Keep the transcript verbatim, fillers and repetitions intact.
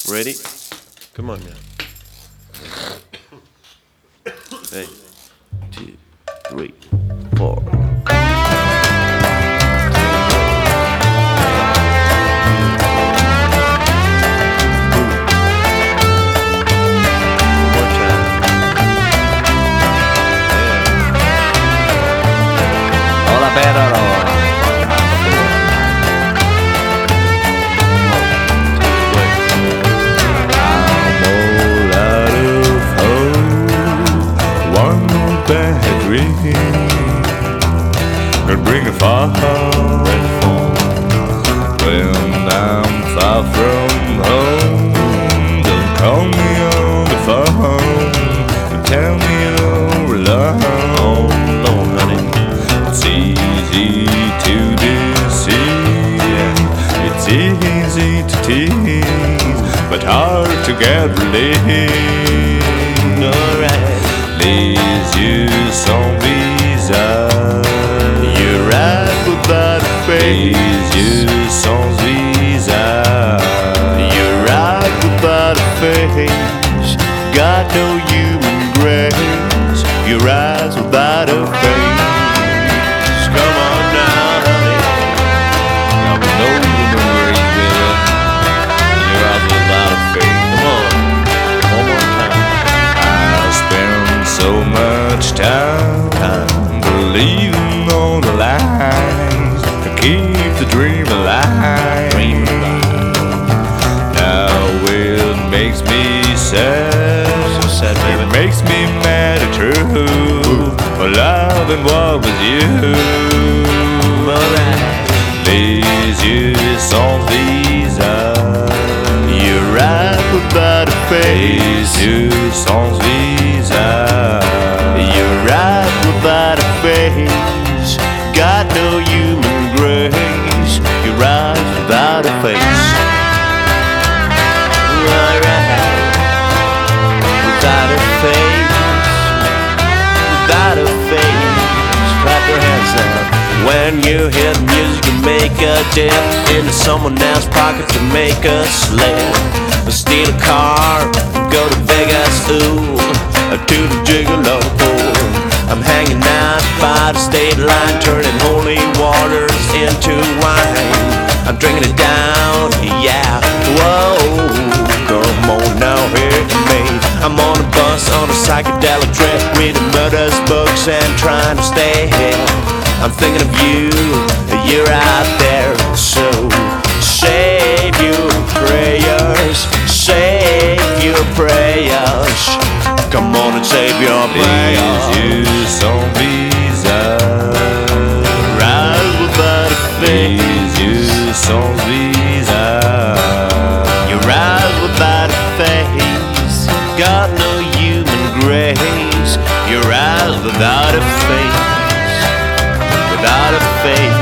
Ready? Come on now. Hey, two, three, four. Could bring a far when I'm far from home. Don't call me on the phone and tell me you're alone. Oh, Lord, honey. It's easy to deceive, it's easy to tease, but hard to get relief. Alright. Les yeux sans visage, You're right without a face. les yeux sans visage, You're right without a face. Got no human grace. Your eyes without a face. Come on now, honey. I will know the memories, baby. Your eyes without a face. Come on. One more time. I spend so much time, Time. believing all the lies to keep the dream alive. Dream alive. Now it makes me sad. So sad, It baby. makes me mad at true for loving what was you. Alright. Les yeux sans visage, You're right without a les face. yeux sans visage, You're right without a face. Got no human grace. Your eyes without a face. Alright. Without a face. Without a face. Clap your hands now. When you hear the music, you make a dip into someone else's pocket to make a slip. Steal a car, go to Vegas, ooh, to the gigolo pool. I'm hanging out by the state line, turning holy waters into wine. I'm drinking it down, yeah, whoa. Come on now, hear me. I'm on a bus on a psychedelic trip, reading murder's books and trying to stay here. I'm thinking of you, you're out there, so save your prayers, save your prayers. Come on and save your les prayers. yeux sans visage, Rise without a les face. yeux sans visage, You rise without a face. Got no human grace. You rise without a face. Without a face.